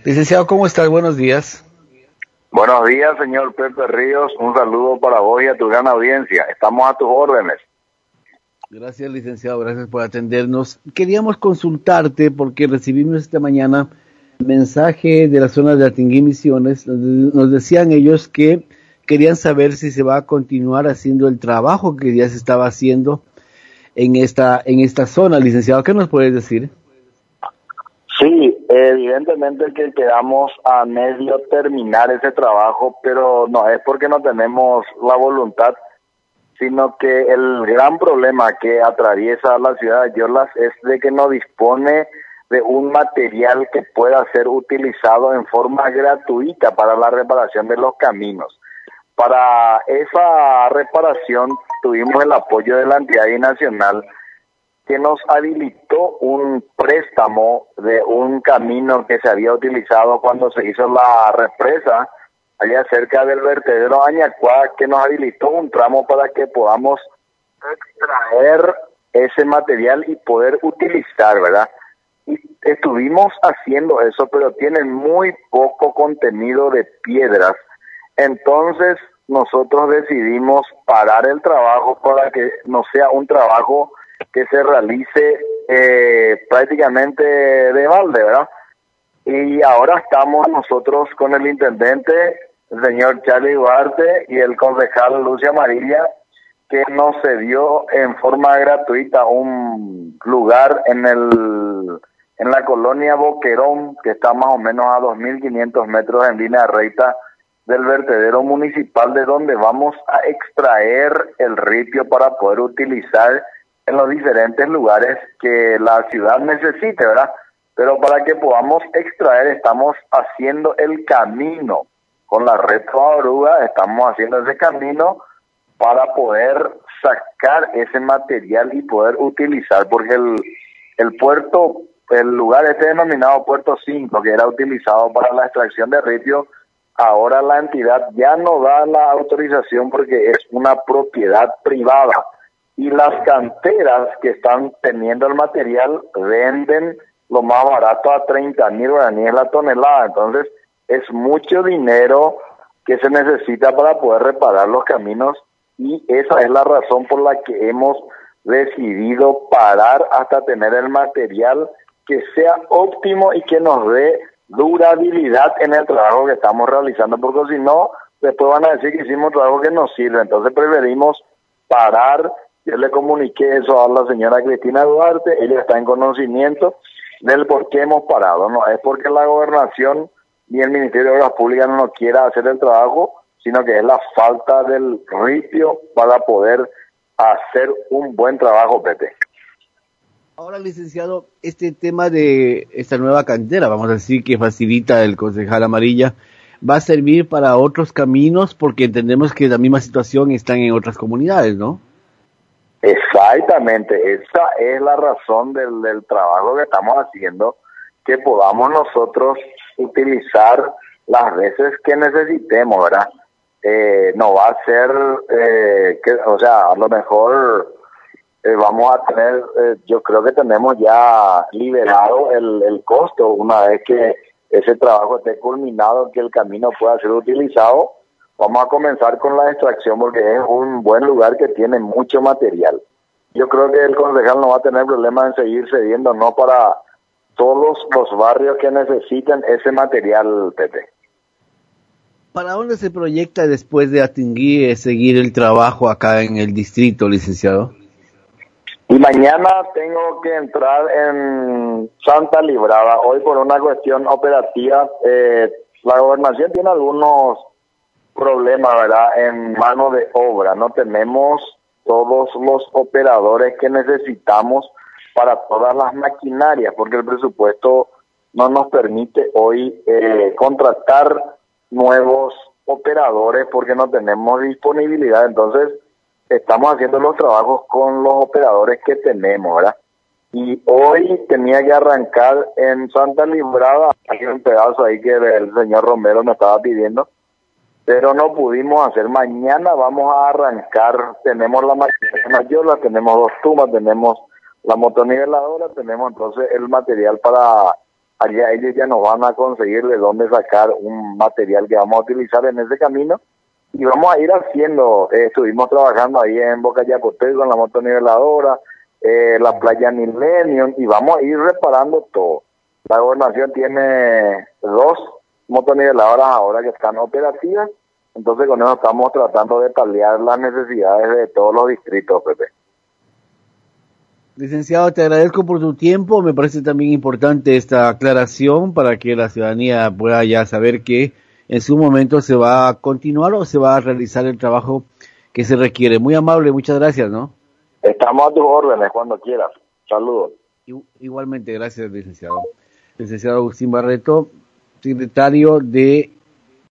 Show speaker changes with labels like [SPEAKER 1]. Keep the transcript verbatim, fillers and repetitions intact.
[SPEAKER 1] Licenciado, ¿cómo estás? Buenos días.
[SPEAKER 2] Buenos días, señor Pepe Ríos. Un saludo para vos y a tu gran audiencia. Estamos a tus órdenes.
[SPEAKER 1] Gracias, licenciado. Gracias por atendernos. Queríamos consultarte porque recibimos esta mañana mensaje de la zona de Atinguí Misiones. Nos decían ellos que querían saber si se va a continuar haciendo el trabajo que ya se estaba haciendo en esta en esta zona. Licenciado, ¿qué nos puedes decir?
[SPEAKER 2] Sí, evidentemente que quedamos a medio terminar ese trabajo, pero no es porque no tenemos la voluntad, sino que el gran problema que atraviesa la ciudad de Yorlas es de que no dispone de un material que pueda ser utilizado en forma gratuita para la reparación de los caminos. Para esa reparación tuvimos el apoyo de la entidad nacional, que nos habilitó un préstamo de un camino que se había utilizado cuando se hizo la represa allá cerca del vertedero Añacuá, que nos habilitó un tramo para que podamos extraer ese material y poder utilizar, ¿verdad? Y estuvimos haciendo eso, pero tiene muy poco contenido de piedras. Entonces nosotros decidimos parar el trabajo para que no sea un trabajo que se realice eh, prácticamente de balde, ¿verdad? Y ahora estamos nosotros con el intendente, el señor Charlie Duarte, y el concejal Lucia Amarilla, que nos cedió en forma gratuita un lugar en el en la colonia Boquerón, que está más o menos a dos mil quinientos metros en línea recta del vertedero municipal, de donde vamos a extraer el ripio para poder utilizar en los diferentes lugares que la ciudad necesite, ¿verdad? Pero para que podamos extraer, estamos haciendo el camino con la red Oruga, estamos haciendo ese camino para poder sacar ese material y poder utilizar, porque el, el puerto, el lugar este denominado Puerto cinco, que era utilizado para la extracción de ripio, ahora la entidad ya no da la autorización porque es una propiedad privada. Y las canteras que están teniendo el material venden lo más barato a treinta mil guaraníes la tonelada. Entonces es mucho dinero que se necesita para poder reparar los caminos, y esa es la razón por la que hemos decidido parar hasta tener el material que sea óptimo y que nos dé durabilidad en el trabajo que estamos realizando, porque si no, después van a decir que hicimos trabajo que no sirve. Entonces preferimos parar. Yo le comuniqué eso a la señora Cristina Duarte, ella está en conocimiento del por qué hemos parado. No es porque la gobernación ni el Ministerio de Obras Públicas no quiera hacer el trabajo, sino que es la falta del ripio para poder hacer un buen trabajo, Pepe.
[SPEAKER 1] Ahora, licenciado, este tema de esta nueva cantera, vamos a decir, que facilita el concejal Amarilla, va a servir para otros caminos, porque entendemos que la misma situación está en otras comunidades, ¿no?
[SPEAKER 2] Exactamente, esa es la razón del, del trabajo que estamos haciendo, que podamos nosotros utilizar las veces que necesitemos, ¿verdad? Eh, no va a ser, eh, que, o sea, a lo mejor eh, vamos a tener, eh, yo creo que tenemos ya liberado el, el costo una vez que ese trabajo esté culminado, que el camino pueda ser utilizado. Vamos a comenzar con la extracción porque es un buen lugar que tiene mucho material. Yo creo que el concejal no va a tener problema en seguir cediendo, no para todos los barrios que necesiten ese material, Pepe.
[SPEAKER 1] ¿Para dónde se proyecta después de Atinguí eh, seguir el trabajo acá en el distrito, licenciado?
[SPEAKER 2] Y mañana tengo que entrar en Santa Librada. Hoy por una cuestión operativa, eh, la gobernación tiene algunos problema, ¿verdad? En mano de obra, no tenemos todos los operadores que necesitamos para todas las maquinarias, porque el presupuesto no nos permite hoy eh, contratar nuevos operadores porque no tenemos disponibilidad. Entonces estamos haciendo los trabajos con los operadores que tenemos, ¿verdad? Y hoy tenía que arrancar en Santa Librada, hay un pedazo ahí que el señor Romero me estaba pidiendo, pero no pudimos hacer. Mañana vamos a arrancar, tenemos la máquina mayor, tenemos dos tumbas, tenemos la motoniveladora, tenemos entonces el material para allá ellos ya nos van a conseguir de dónde sacar un material que vamos a utilizar en ese camino y vamos a ir haciendo, eh, estuvimos trabajando ahí en Boca Yapotel con la motoniveladora, eh, la playa Millennium y vamos a ir reparando todo. La gobernación tiene dos motoniveladoras ahora que están operativas, entonces con eso estamos tratando de paliar las necesidades de todos los distritos, Pepe.
[SPEAKER 1] Licenciado, te agradezco por tu tiempo. Me parece también importante esta aclaración para que la ciudadanía pueda ya saber que en su momento se va a continuar o se va a realizar el trabajo que se requiere. Muy amable, muchas gracias, ¿no?
[SPEAKER 2] Estamos a tus órdenes cuando quieras. Saludos.
[SPEAKER 1] Igualmente, gracias, licenciado. Licenciado Agustín Barreto, secretario de